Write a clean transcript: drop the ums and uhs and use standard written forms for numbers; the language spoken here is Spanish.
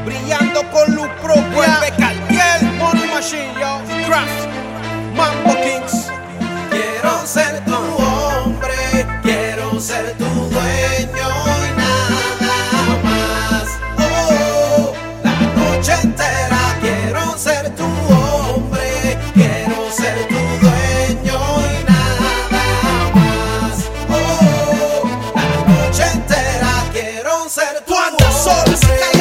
brillando con luz propia. Calviel, Money Machine, yo, Craft, Mambo Kings. Quiero ser tu hombre, quiero ser tu dueño y nada más. Oh, la noche entera quiero ser tu hombre, quiero ser tu dueño y nada más. Oh, la noche entera quiero ser tu Cuando el sol se hombre.